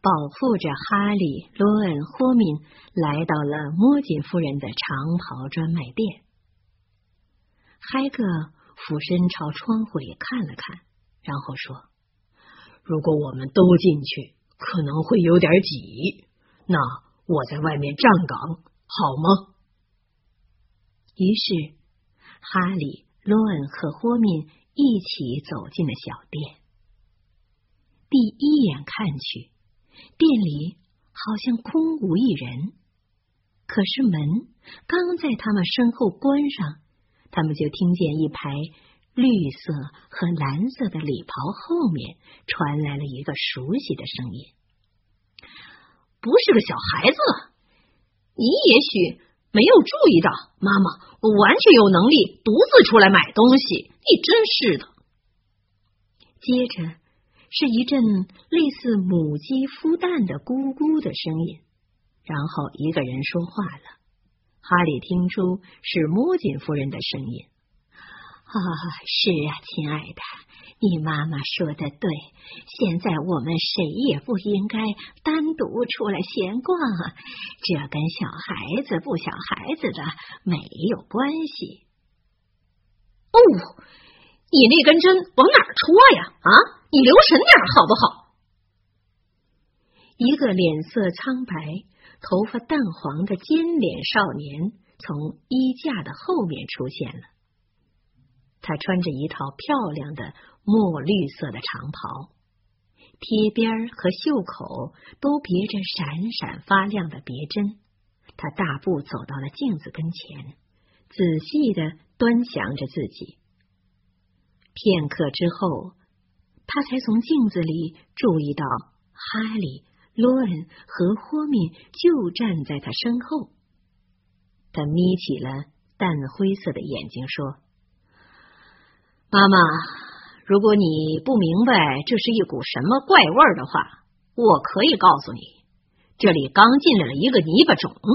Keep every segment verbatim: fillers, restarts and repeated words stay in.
保护着哈利、罗恩、霍敏来到了摸金夫人的长袍专卖店。海格俯身朝窗户里看了看，然后说：如果我们都进去，可能会有点挤，那我在外面站岗，好吗？于是哈利、罗恩和霍敏一起走进了小店。第一眼看去，店里好像空无一人，可是门刚在他们身后关上，他们就听见一排绿色和蓝色的礼袍后面传来了一个熟悉的声音：不是个小孩子，你也许没有注意到，妈妈，我完全有能力独自出来买东西，你真是的。接着是一阵类似母鸡孵蛋的咕咕的声音，然后一个人说话了。哈利听出是摸金夫人的声音。啊，是啊，亲爱的，你妈妈说的对，现在我们谁也不应该单独出来闲逛，这跟小孩子不小孩子的没有关系。哦，你那根针往哪儿戳呀？啊，你留神点好不好？一个脸色苍白、头发淡黄的尖脸少年从衣架的后面出现了。他穿着一套漂亮的墨绿色的长袍，贴边和袖口都别着闪闪发亮的别针。他大步走到了镜子跟前，仔细地端详着自己。片刻之后，他才从镜子里注意到哈利、罗恩和霍敏就站在他身后。他眯起了淡灰色的眼睛说：妈妈，如果你不明白这是一股什么怪味的话，我可以告诉你，这里刚进来了一个泥巴种。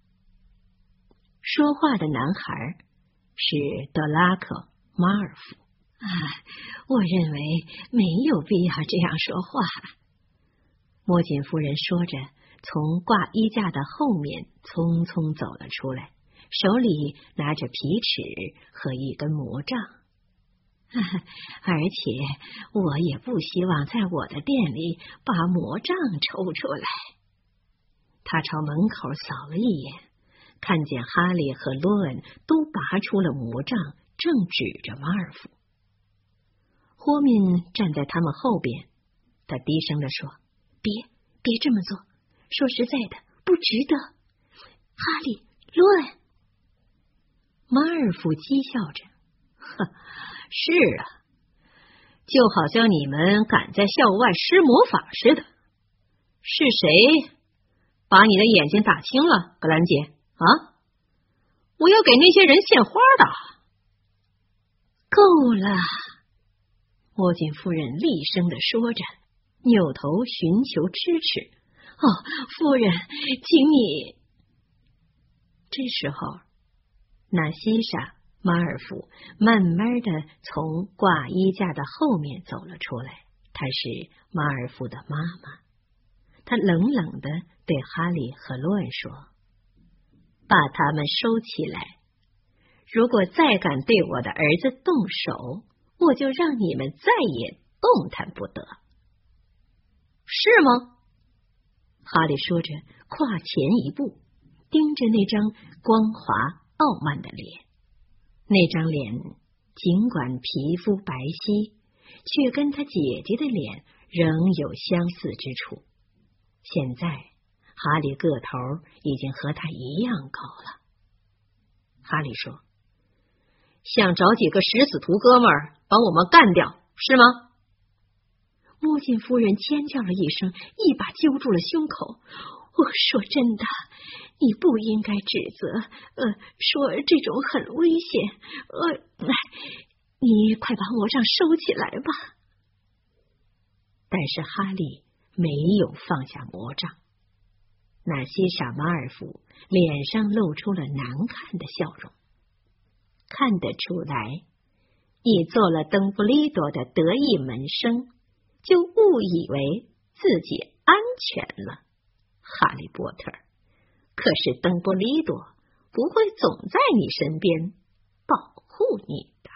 说话的男孩是德拉克·马尔福。啊，我认为没有必要这样说话。摸金夫人说着，从挂衣架的后面匆匆走了出来，手里拿着皮尺和一根魔杖。而且我也不希望在我的店里把魔杖抽出来。他朝门口扫了一眼，看见哈利和罗恩都拔出了魔杖，正指着马尔福。霍敏站在他们后边，他低声地说：别别这么做，说实在的，不值得。哈利，罗恩。马尔福讥笑着：呵，是啊，就好像你们敢在校外施魔法似的。是谁把你的眼睛打青了，格兰杰？啊，我要给那些人献花的。够了，摸金夫人厉声地说着，扭头寻求支持。哦，夫人，请你。这时候，纳西莎·马尔福慢慢的从挂衣架的后面走了出来，她是马尔福的妈妈。她冷冷的对哈利和罗恩说：把他们收起来，如果再敢对我的儿子动手，我就让你们再也动弹不得。是吗？哈利说着，跨前一步，盯着那张光滑傲慢的脸。那张脸尽管皮肤白皙，却跟他姐姐的脸仍有相似之处。现在哈利个头已经和他一样高了。哈利说：想找几个食死徒哥们儿把我们干掉，是吗？摸金夫人尖叫了一声，一把揪住了胸口。我说真的，你不应该指责，呃，说这种很危险。呃，你快把魔杖收起来吧。但是哈利没有放下魔杖。纳西莎·马尔福脸上露出了难看的笑容。看得出来，你做了邓布利多的得意门生，就误以为自己安全了，哈利波特。可是邓布利多不会总在你身边保护你的。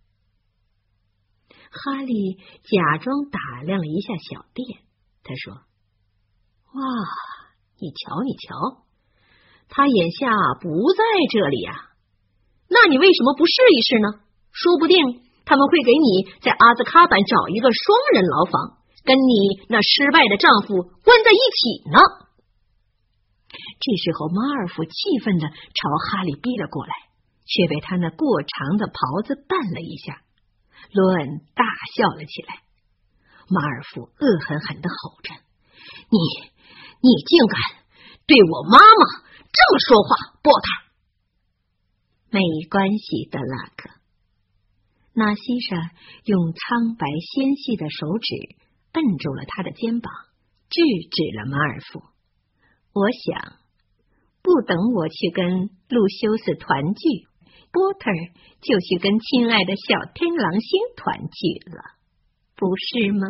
哈利假装打量了一下小店，他说：哇，你瞧你瞧，他眼下不在这里啊，那你为什么不试一试呢？说不定他们会给你在阿兹卡班找一个双人牢房，跟你那失败的丈夫关在一起呢。这时候马尔福气愤地朝哈利逼了过来，却被他那过长的袍子绊了一下。罗恩大笑了起来。马尔福恶狠狠地吼着：你你竟敢对我妈妈这么说话，波特！没关系的，拉克。纳西莎用苍白纤细的手指摁住了他的肩膀，制止了马尔福。我想，不等我去跟路修斯团聚，波特就去跟亲爱的小天狼星团聚了，不是吗？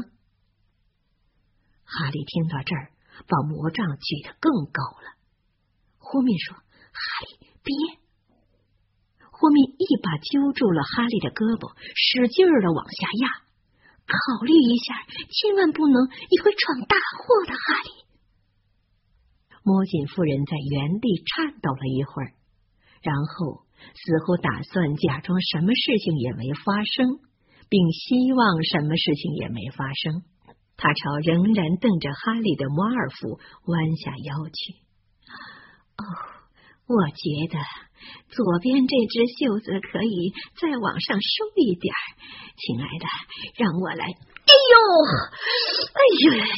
哈利听到这儿，把魔杖举得更高了。霍敏说：哈利，别！霍敏一把揪住了哈利的胳膊，使劲儿的往下压。考虑一下，千万不能一会闯大祸的，哈利。摸金夫人在原地颤抖了一会儿，然后似乎打算假装什么事情也没发生，并希望什么事情也没发生。他朝仍然瞪着哈利的马尔福弯下腰去。哦，我觉得左边这只袖子可以再往上收一点，亲爱的，让我来。哎呦，哎呦！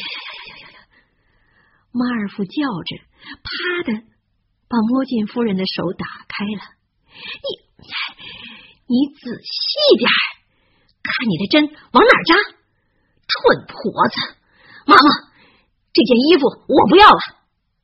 马尔福叫着，啪的把摸金夫人的手打开了。你你仔细点，看你的针往哪儿扎！蠢婆子！妈妈，这件衣服我不要了。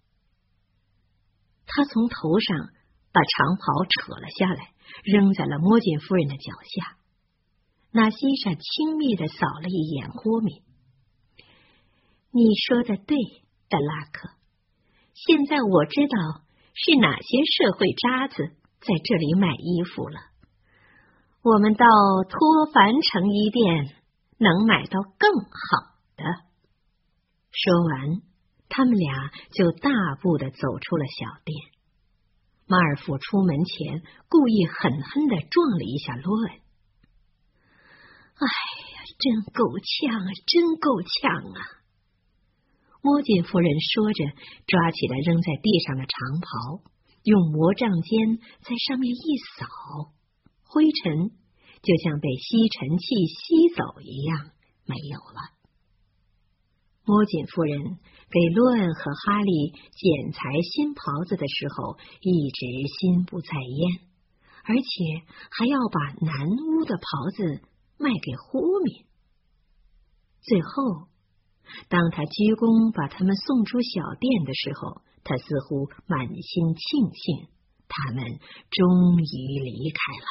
他从头上把长袍扯了下来，扔在了摸金夫人的脚下。纳西莎轻蔑地扫了一眼霍敏。你说的对，德拉克，现在我知道是哪些社会渣子在这里买衣服了。我们到托凡城衣店能买到更好的。说完，他们俩就大步地走出了小店。马尔福出门前故意狠狠地撞了一下罗恩。哎呀，真够呛啊，真够呛啊！摸金夫人说着，抓起了扔在地上的长袍，用魔杖尖在上面一扫，灰尘就像被吸尘器吸走一样没有了。摸金夫人给罗恩和哈利剪裁新袍子的时候，一直心不在焉，而且还要把南屋的袍子卖给霍敏。最后，当他鞠躬把他们送出小店的时候，他似乎满心庆幸，他们终于离开了。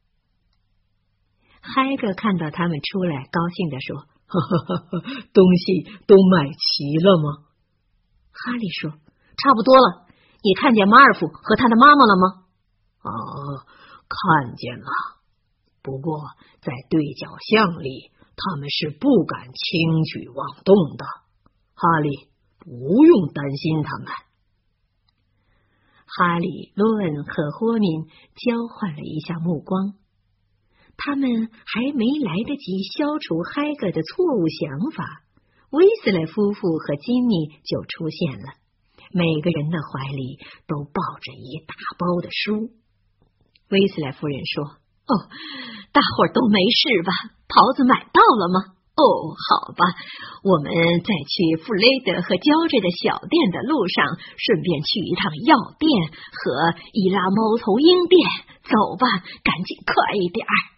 嗨格看到他们出来，高兴地说：呵呵呵，东西都买齐了吗？哈利说：差不多了。你看见马尔福和他的妈妈了吗？哦，看见了。不过在对角巷里，他们是不敢轻举妄动的。哈利，不用担心他们。哈利、罗恩和霍敏交换了一下目光。他们还没来得及消除嗨格的错误想法，威斯莱夫妇和金妮就出现了，每个人的怀里都抱着一大包的书。威斯莱夫人说：哦，大伙儿都没事吧？袍子买到了吗？哦，好吧，我们在去弗雷德和焦质的小店的路上，顺便去一趟药店和伊拉猫头鹰店。走吧，赶紧快一点儿。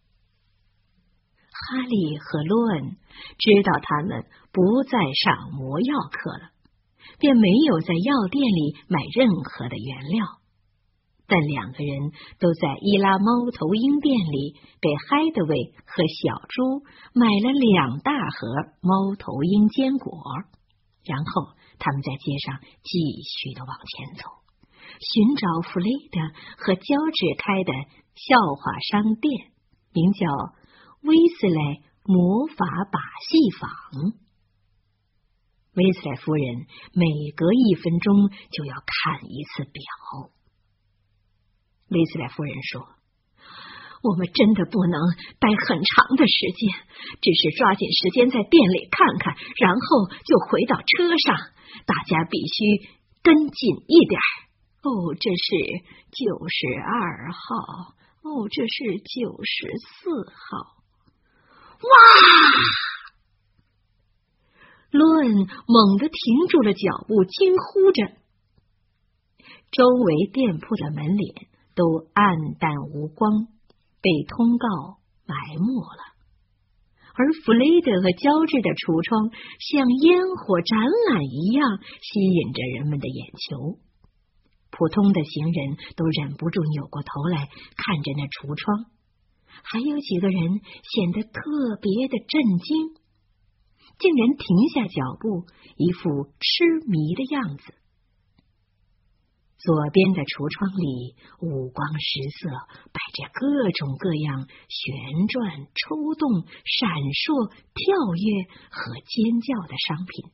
哈利和罗恩知道他们不再上魔药课了，便没有在药店里买任何的原料。但两个人都在伊拉猫头鹰店里给海德维和小猪买了两大盒猫头鹰坚果。 然后他们在街上继续的往前走，寻找弗雷德和乔治开的笑话商店，名叫威斯莱魔法把戏坊。威斯莱夫人每隔一分钟就要看一次表。威斯莱夫人说，我们真的不能待很长的时间，只是抓紧时间在店里看看，然后就回到车上。大家必须跟紧一点。哦，这是九十二号，哦，这是九十四号。哇！罗恩猛地停住了脚步，惊呼着。周围店铺的门脸都暗淡无光，被通告埋没了，而弗雷德和乔治的橱窗像烟火展览一样吸引着人们的眼球。普通的行人都忍不住扭过头来看着那橱窗，还有几个人显得特别的震惊，竟然停下脚步，一副痴迷的样子。左边的橱窗里五光十色，摆着各种各样旋转、抽动、闪烁、跳跃和尖叫的商品。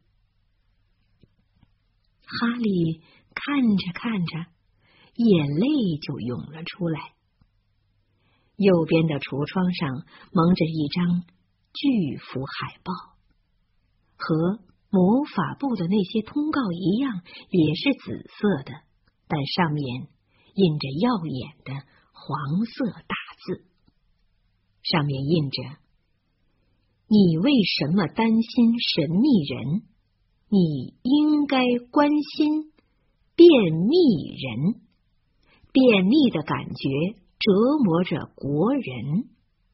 哈利看着看着，眼泪就涌了出来。右边的橱窗上蒙着一张巨幅海报，和魔法部的那些通告一样，也是紫色的，但上面印着耀眼的黄色大字，上面印着：你为什么担心神秘人？你应该关心便秘人。便秘的感觉折磨着国人。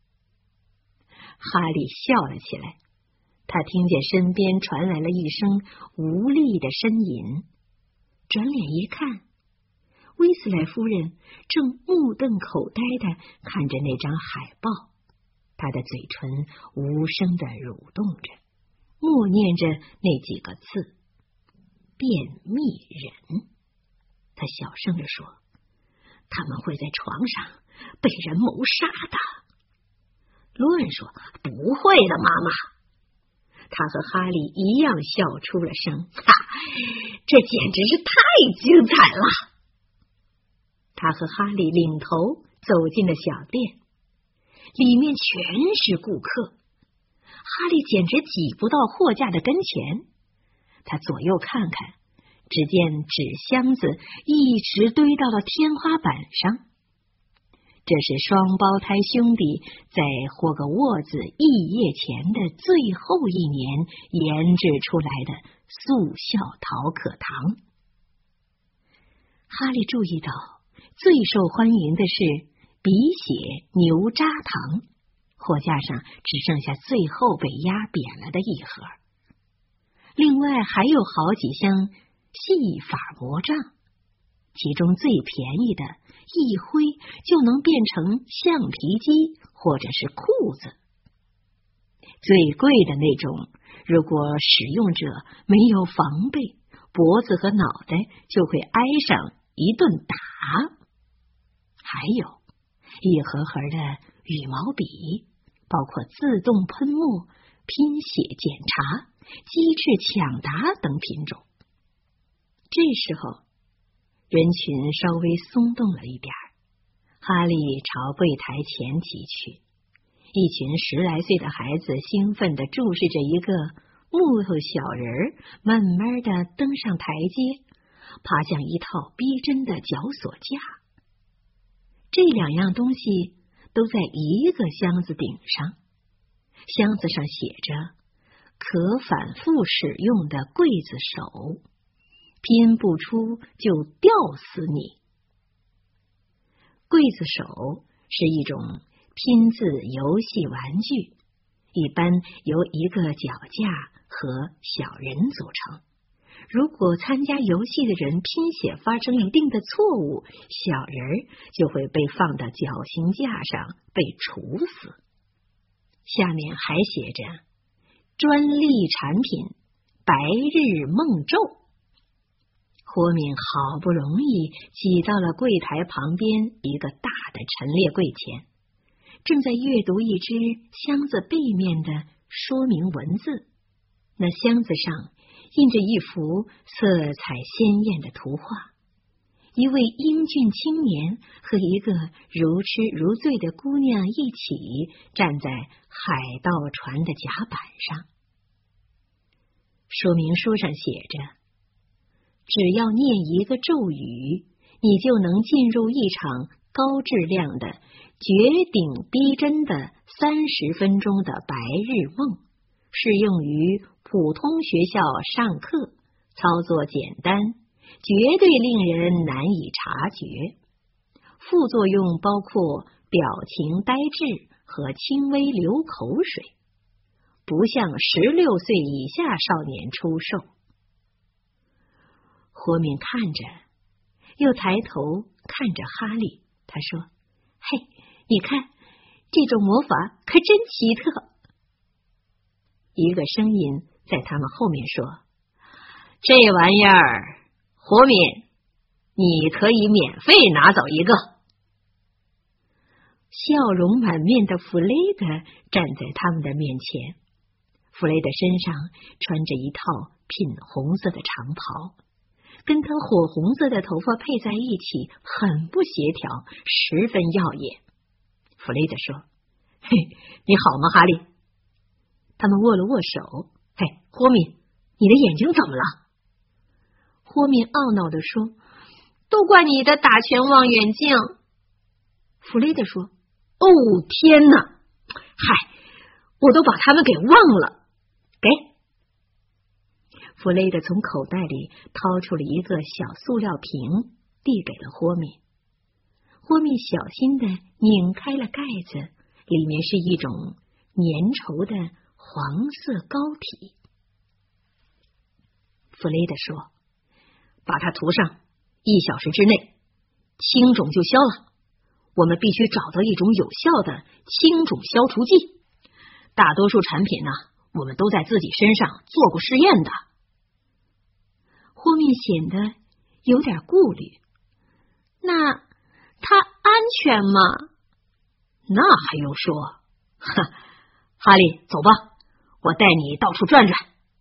哈利笑了起来，他听见身边传来了一声无力的呻吟，转脸一看，威斯莱夫人正目瞪口呆地看着那张海报，她的嘴唇无声地蠕动着，默念着那几个字：便秘人。她小声地说，他们会在床上被人谋杀的。罗恩说，不会的，妈妈。他和哈利一样笑出了声，哈，这简直是太精彩了。他和哈利领头走进了小店，里面全是顾客，哈利简直挤不到货架的跟前。他左右看看，只见纸箱子一直堆到了天花板上。这是双胞胎兄弟在霍格沃兹肄业前的最后一年研制出来的速效陶可糖。哈利注意到，最受欢迎的是鼻血牛轧糖，货架上只剩下最后被压扁了的一盒。另外还有好几箱细法魔杖，其中最便宜的一挥就能变成橡皮筋或者是裤子，最贵的那种，如果使用者没有防备，脖子和脑袋就会挨上一顿打。还有一盒盒的羽毛笔，包括自动喷墨、拼写检查、机智抢答等品种。这时候人群稍微松动了一点儿，哈利朝柜台前挤去，一群十来岁的孩子兴奋地注视着一个木头小人慢慢地登上台阶，爬向一套逼真的绞索架。这两样东西都在一个箱子顶上，箱子上写着可反复使用的刽子手，拼不出就吊死你。刽子手是一种拼字游戏玩具，一般由一个脚架和小人组成。如果参加游戏的人拼写发生一定的错误，小人就会被放到绞刑架上被处死。下面还写着专利产品白日梦咒。霍敏好不容易挤到了柜台旁边一个大的陈列柜前，正在阅读一只箱子背面的说明文字。那箱子上印着一幅色彩鲜艳的图画，一位英俊青年和一个如痴如醉的姑娘一起站在海盗船的甲板上。说明书上写着，只要念一个咒语，你就能进入一场高质量的、绝顶逼真的三十分钟的白日梦，适用于普通学校上课，操作简单，绝对令人难以察觉。副作用包括表情呆滞和轻微流口水，不向十六岁以下少年出售。霍敏看着，又抬头看着哈利，他说：“嘿，你看，这种魔法可真奇特。”一个声音在他们后面说：“这玩意儿，霍敏，你可以免费拿走一个。”笑容满面的弗雷德站在他们的面前，弗雷德身上穿着一套品红色的长袍，跟他火红色的头发配在一起，很不协调，十分耀眼。弗雷德说：“嘿，你好吗，哈利？”他们握了握手。“嘿，霍敏，你的眼睛怎么了？”霍敏懊恼地说：“都怪你的打拳望远镜。”弗雷德说：“哦，天哪！嗨，我都把他们给忘了。给。”弗雷德从口袋里掏出了一个小塑料瓶，递给了霍敏。霍敏小心地拧开了盖子，里面是一种粘稠的黄色膏体。弗雷德说：“把它涂上，一小时之内，青肿就消了。我们必须找到一种有效的青肿消除剂。大多数产品呢，我们都在自己身上做过试验的。”霍敏显得有点顾虑。“那它安全吗？”“那还用说。哈，哈利，走吧，我带你到处转转。”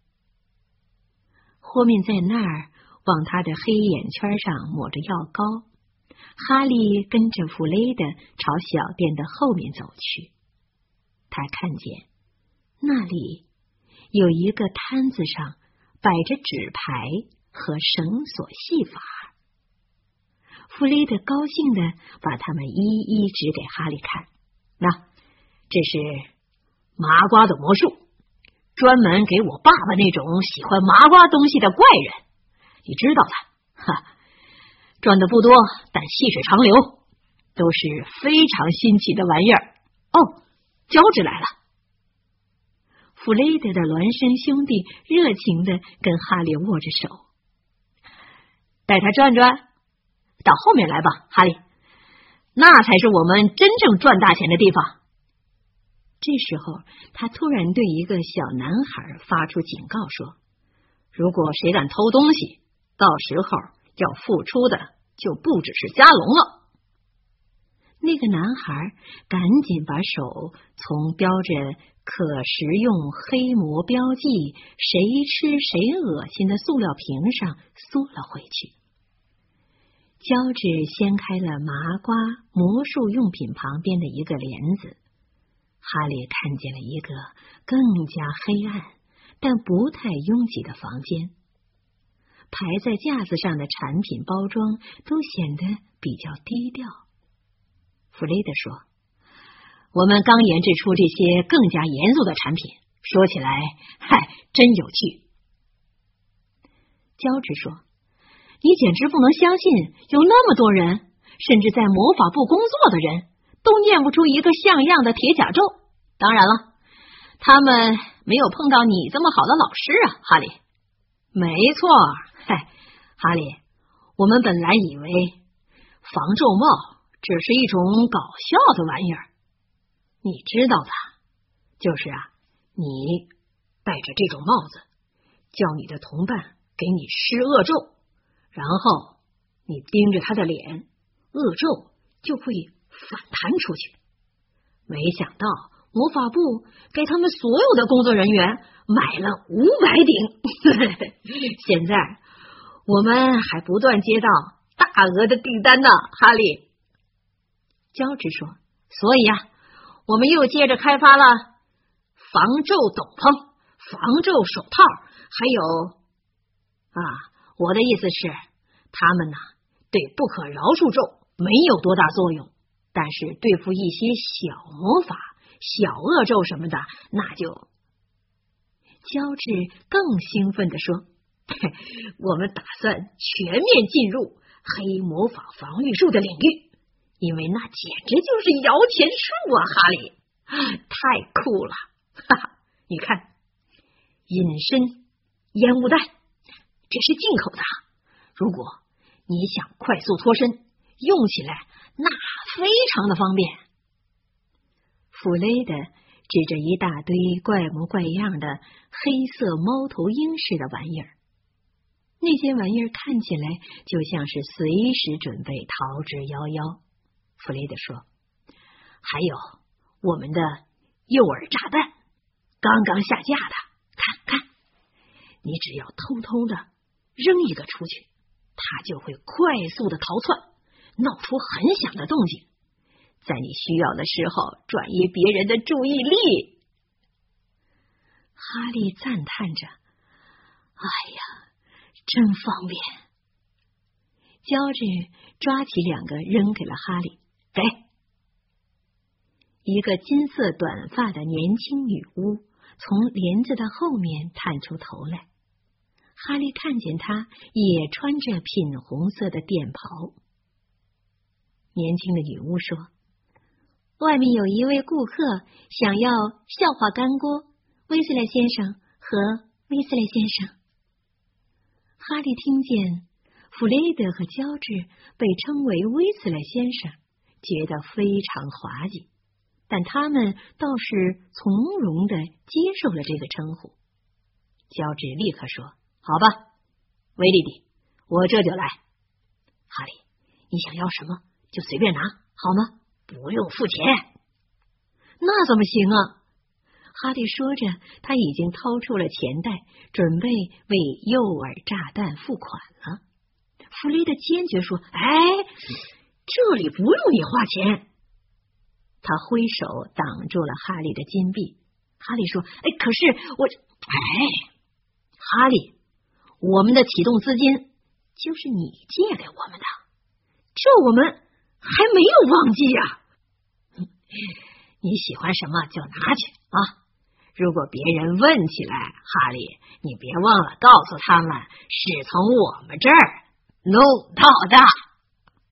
霍敏在那儿往他的黑眼圈上抹着药膏，哈利跟着弗雷德朝小店的后面走去。他看见那里有一个摊子上摆着纸牌和绳索戏法。弗雷德高兴地把它们一一指给哈利看。“那，这是麻瓜的魔术，专门给我爸爸那种喜欢麻瓜东西的怪人，你知道的，哈，赚的不多，但细水长流，都是非常新奇的玩意儿。哦，胶纸来了。”弗雷德的孪生兄弟热情地跟哈利握着手。“带他转转，到后面来吧，哈利，那才是我们真正赚大钱的地方。”这时候，他突然对一个小男孩发出警告说：“如果谁敢偷东西，到时候要付出的就不只是加龙了。”那个男孩赶紧把手从标着可食用黑魔标记谁吃谁恶心的塑料瓶上缩了回去。胶纸掀开了麻瓜魔术用品旁边的一个帘子，哈利看见了一个更加黑暗但不太拥挤的房间，排在架子上的产品包装都显得比较低调。弗雷德说：“我们刚研制出这些更加严肃的产品，说起来，嗨，真有趣。”胶纸说：“你简直不能相信，有那么多人，甚至在魔法部工作的人，都念不出一个像样的铁甲咒。当然了，他们没有碰到你这么好的老师啊，哈利。”“没错，嗨，哈利，我们本来以为防皱帽只是一种搞笑的玩意儿，你知道的，就是啊，你戴着这种帽子， 叫你的同伴给你施恶咒，然后你盯着他的脸，恶咒就会反弹出去。没想到魔法部给他们所有的工作人员买了五百顶，现在我们还不断接到大额的订单呢，哈利。乔治说，所以啊，我们又接着开发了防咒斗篷、防咒手套，还有啊，我的意思是，他们呢对不可饶恕咒没有多大作用，但是对付一些小魔法、小恶咒什么的，那就……乔治更兴奋地说，我们打算全面进入黑魔法防御术的领域，因为那简直就是摇钱树啊，哈利，太酷了！哈哈，你看，隐身烟雾弹，这是进口的，如果你想快速脱身，用起来那非常的方便。弗雷德指着一大堆怪模怪样的黑色猫头鹰似的玩意儿，那些玩意儿看起来就像是随时准备逃之夭夭。弗雷德说，还有我们的诱饵炸弹，刚刚下架的，看看，你只要偷偷的扔一个出去，它就会快速的逃窜，闹出很响的动静，在你需要的时候转移别人的注意力。哈利赞叹着，哎呀，真方便。乔治抓起两个扔给了哈利，给。一个金色短发的年轻女巫从帘子的后面探出头来，哈利看见她也穿着品红色的便袍。年轻的女巫说，外面有一位顾客想要笑话干锅，威斯莱先生和威斯莱先生。哈利听见弗雷德和乔治被称为威斯莱先生，觉得非常滑稽，但他们倒是从容的接受了这个称呼。乔治立刻说，好吧，威利迪，我这就来。哈利，你想要什么就随便拿，好吗？不用付钱。那怎么行啊？哈利说着，他已经掏出了钱袋，准备为诱饵炸弹付款了。弗雷德坚决说，哎，这里不用你花钱。他挥手挡住了哈利的金币。哈利说，哎，可是我……哎，哈利，我们的启动资金就是你借给我们的，这我们还没有忘记呀、啊。你喜欢什么就拿去啊！如果别人问起来，哈利，你别忘了告诉他们是从我们这儿弄到的。